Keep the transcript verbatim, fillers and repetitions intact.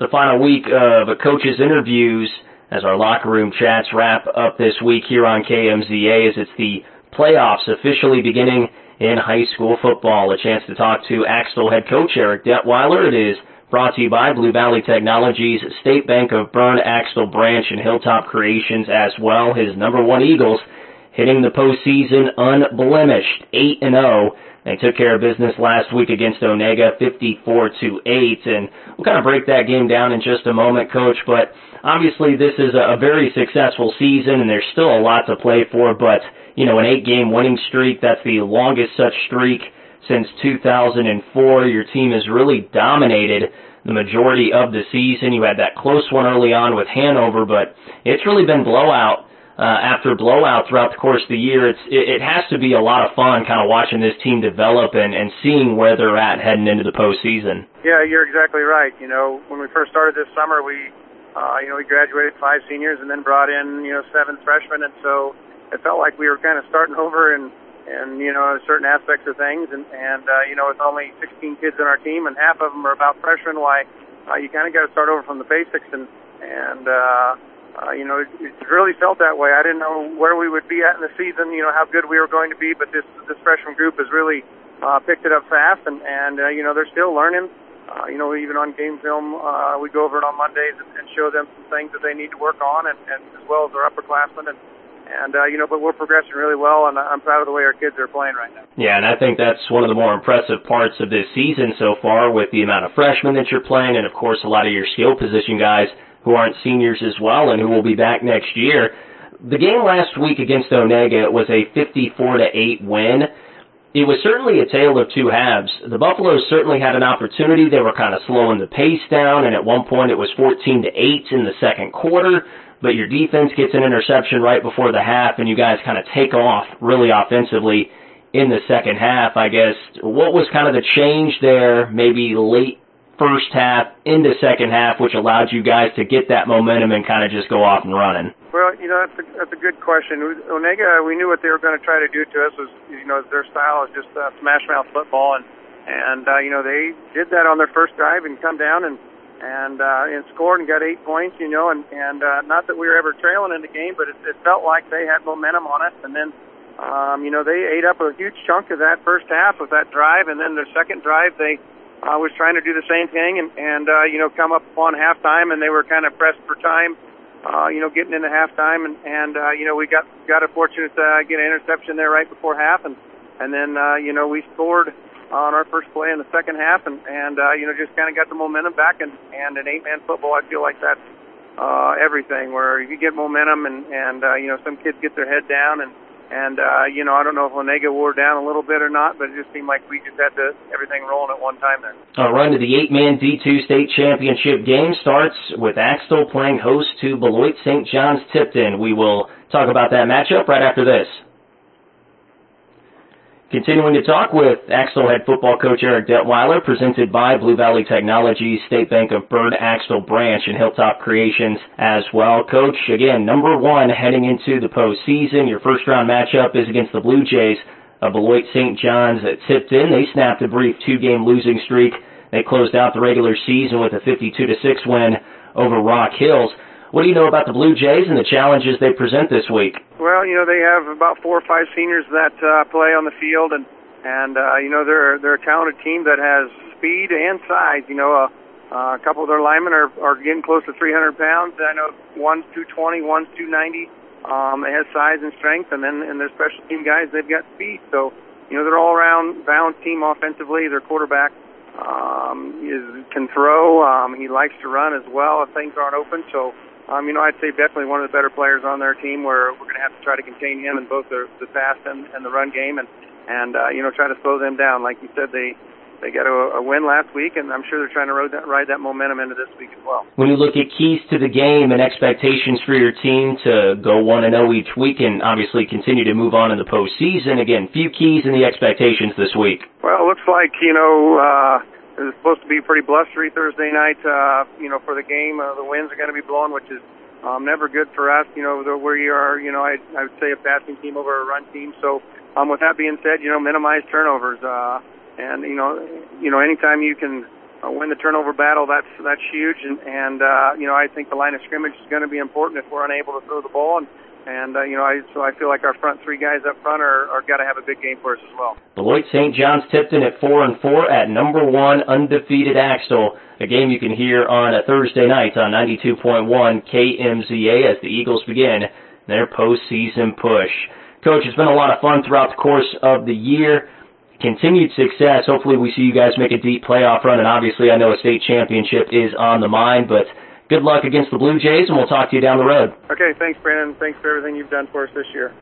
the final week of coaches' interviews as our locker room chats wrap up this week here on K M Z A as it's the playoffs officially beginning in high school football. A chance to talk to Axtell head coach Eric Detweiler. It is brought to you by Blue Valley Technologies, State Bank of Berne, Axtell Branch, and Hilltop Creations as well. His number one Eagles hitting the postseason unblemished, eight and oh. They took care of business last week against Onega, fifty-four to eight, and we'll kind of break that game down in just a moment, Coach, but obviously this is a very successful season, and there's still a lot to play for, but, you know, an eight-game winning streak, that's the longest such streak since two thousand four. Your team has really dominated the majority of the season. You had that close one early on with Hanover, but it's really been blowout Uh, after blowout throughout the course of the year. It's, it, it has to be a lot of fun kind of watching this team develop and, and seeing where they're at heading into the postseason. Yeah, you're exactly right. You know, when we first started this summer, we, uh, you know, we graduated five seniors and then brought in, you know, seven freshmen, and so it felt like we were kind of starting over in, in you know, certain aspects of things, and, and uh, you know, with only sixteen kids on our team and half of them are about freshmen, why uh, you kind of got to start over from the basics, and, and uh, Uh, you know, it, it really felt that way. I didn't know where we would be at in the season, you know, how good we were going to be, but this this freshman group has really uh, picked it up fast, and, and uh, you know, they're still learning. Uh, you know, even on game film, uh, we go over it on Mondays and, and show them some things that they need to work on, and, and as well as their upperclassmen. And, and uh, you know, but we're progressing really well, and I'm proud of the way our kids are playing right now. Yeah, and I think that's one of the more impressive parts of this season so far with the amount of freshmen that you're playing, and, of course, a lot of your skill position guys who aren't seniors as well and who will be back next year. The game last week against Onega was a fifty-four to eight win. It was certainly a tale of two halves. The Buffaloes certainly had an opportunity. They were kind of slowing the pace down, and at one point it was fourteen to eight in the second quarter, but your defense gets an interception right before the half, and you guys kind of take off really offensively in the second half, I guess. What was kind of the change there, maybe late first half into second half, which allowed you guys to get that momentum and kind of just go off and running? Well, you know, that's a, that's a good question. Onega, we knew what they were going to try to do to us was, you know, their style is just uh, smash mouth football, and and uh, you know, they did that on their first drive and come down and and uh, and scored and got eight points, you know, and and uh, not that we were ever trailing in the game, but it, it felt like they had momentum on us, and then um, you know, they ate up a huge chunk of that first half of that drive, and then their second drive they I uh, was trying to do the same thing and, and uh, you know, come up on halftime, and they were kind of pressed for time, uh, you know, getting into halftime, and, and uh, you know, we got got a fortunate to uh, get an interception there right before half, and, and then, uh, you know, we scored on our first play in the second half, and, and uh, you know, just kind of got the momentum back, and, and in eight-man football, I feel like that's uh, everything, where you get momentum, and, and uh, you know, some kids get their head down, and And, uh, you know, I don't know if Onega wore down a little bit or not, but it just seemed like we just had to, everything rolling at one time there. Our run to the eight-man D two state championship game starts with Axtell playing host to Beloit Saint John's Tipton. We will talk about that matchup right after this. Continuing to talk with Axtell head football coach Eric Detweiler, presented by Blue Valley Technologies, State Bank of Berne, Axtell Branch, and Hilltop Creations as well. Coach, again, number one heading into the postseason. Your first-round matchup is against the Blue Jays of Beloit Saint John's at Tipton. They snapped a brief two-game losing streak. They closed out the regular season with a fifty-two to six win over Rock Hills. What do you know about the Blue Jays and the challenges they present this week? Well, you know, they have about four or five seniors that uh, play on the field, and and uh, you know, they're they're a talented team that has speed and size. You know, uh, uh, a couple of their linemen are, are getting close to three hundred pounds. I know one's two twenty, one's two ninety. Um, they have size and strength, and then and their special team guys, they've got speed. So, you know, they're all around balanced team offensively. Their quarterback um, is can throw. Um, he likes to run as well if things aren't open. So. Um, you know, I'd say definitely one of the better players on their team, where we're going to have to try to contain him in both the, the pass and, and the run game, and, and uh, you know, try to slow them down. Like you said, they they got a, a win last week, and I'm sure they're trying to ride that, ride that momentum into this week as well. When you look at keys to the game and expectations for your team to go one and oh each week and obviously continue to move on in the postseason, again, few keys and the expectations this week. Well, it looks like, you know, uh, it's supposed to be pretty blustery Thursday night, uh, you know, for the game. Uh, the winds are going to be blowing, which is um, never good for us. You know, the, where you are, you know, I, I would say a passing team over a run team. So um, with that being said, you know, minimize turnovers. Uh, and, you know, you know, anytime you can uh, win the turnover battle. That's that's huge, and and uh, you know I think the line of scrimmage is going to be important if we're unable to throw the ball. And and uh, you know I so I feel like our front three guys up front are are got to have a big game for us as well. Beloit Saint John's Tipton at four and four at number one undefeated Axtell. A game you can hear on a Thursday night on ninety-two point one K M Z A as the Eagles begin their postseason push. Coach, it's been a lot of fun throughout the course of the year. Continued success. Hopefully we see you guys make a deep playoff run, and obviously I know a state championship is on the mind, but good luck against the Blue Jays, and we'll talk to you down the road. Okay, thanks, Brandon. Thanks for everything you've done for us this year.